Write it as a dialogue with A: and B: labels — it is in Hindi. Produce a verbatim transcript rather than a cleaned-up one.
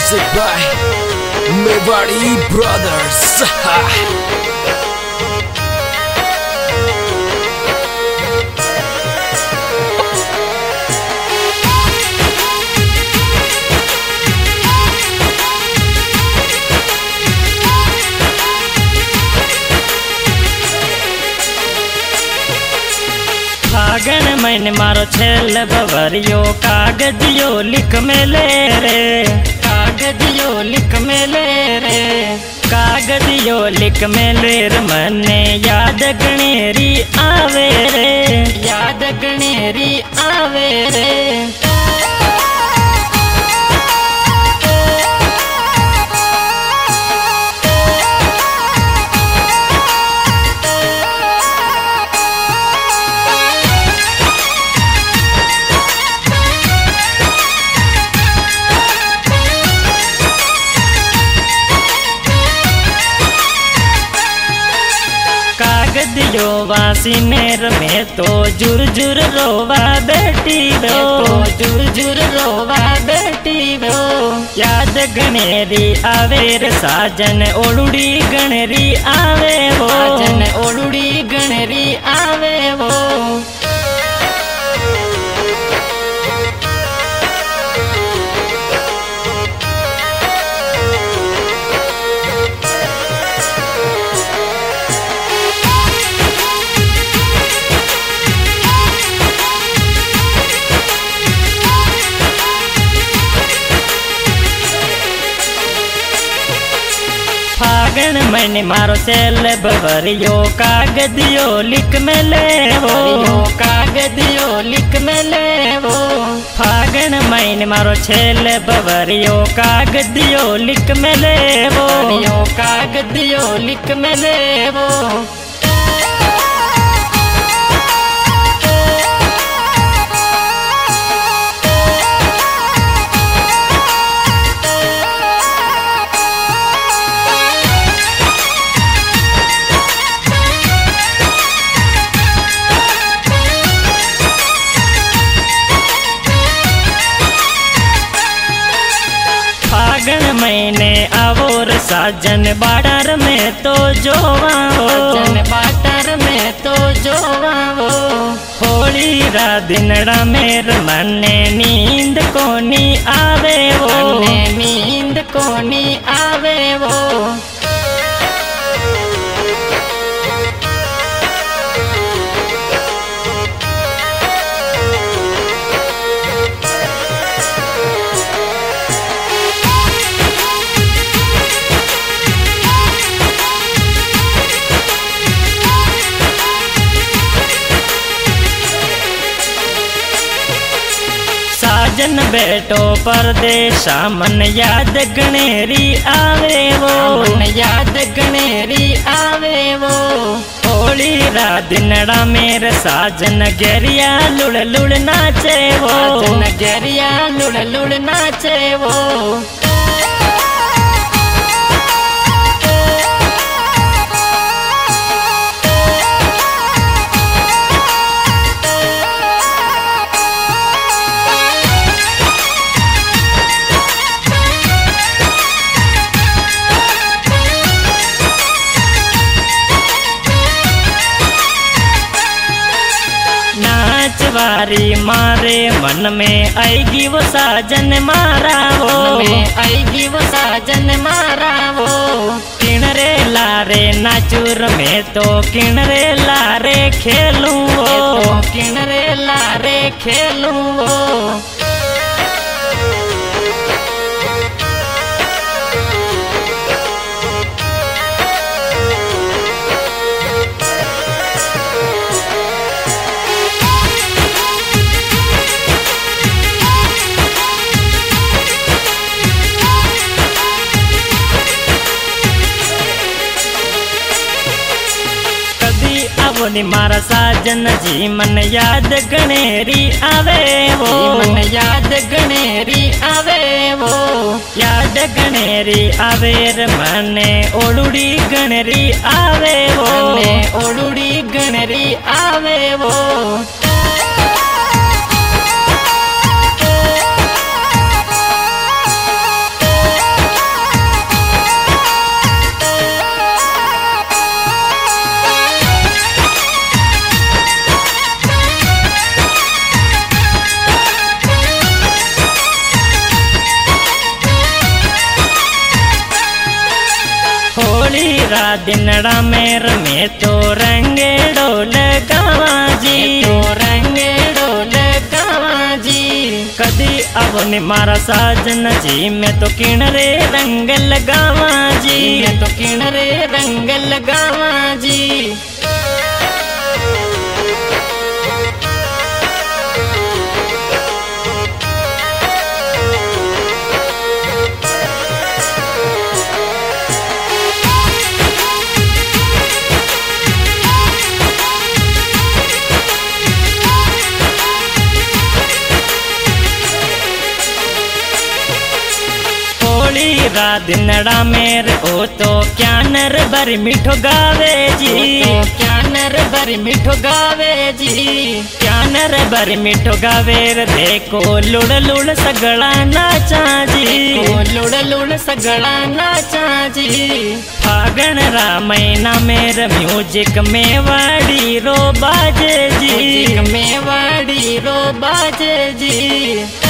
A: Music by Mewari Brothers.
B: फागण मैंने मारो छेल बवरियो कागजियो लिख मेले रे कागजियो लिख मेले रे कागजियो लिख मेले रे मने याद गणेरी आवे रे याद गणेरी आवे रे कागजियो वासी नेर में तो जुर जुर रोवा बेटी वो जुर जुर रोवा बेटी वो याद गणेरी आवेर साजन ओलुड़ी गणेरी आवे वो साजन ओलुड़ी गणेरी आवे वो फागण मैंने मारो सेल बवरियो कागजियो लिख मेले वो कागजियो लिख मेले वो फागण मैंने मारो छेल बवरियो कागजियो लिख मेले वो कागजियो लिख मेले वो फागण मैंने आवोर साजन बाटर में तो जोवा हो साजन बाटर में तो जोवा हो होली रा दिनड़ा मेर मने नींद कोनी आवे वो नींद कोनी आवे वो साजन बेटो परदेशा मन याद गणेरी आवे वो मन याद गणेरी आवे वो होली रा दिनड़ा मेरे साजन गेरिया लुड़ लुड़ नाचे वो साजन गेरिया लुड़ लुड़ नाचे वो वारी मारे मन में आएगी वो साजन मारा वो आएगी वो साजन मारा वो किणरे लारे नाचूर में तो किणरे लारे खेलूं वो किणरे लारे खेलूं वो बोली मारा साजन जी मन याद गणेरी आवे वो मन याद गणेरी आवे वो याद गणेरी आवे रे मने ओलुड़ी गणेरी आवे वो ओलुड़ी गणेरी आवे वो रा दिनड़ा मेर में तो रंगे डोल गावा जी, तो रंगे डोल गावा जी। कदी अब ने मारा साजन जी, मैं तो किणरे रंग लगावा जी, मैं तो किणरे रंग लगावा जी। रा दिनड़ा मेर ओ तो क्या नर बर मिठो गावे जी, तो क्या नर बर मिठो गावे जी, क्या नर बर मिठो गावे रे। देखो लुड़ लुड़ सगड़ा नाचा जी, लुड़ लुड़ सगड़ा नाचा जी। फागण रा महीना मेर म्यूजिक मेवाड़ी रो बाजे जी, म्यूजिक मेवाड़ी रो बाजे जी।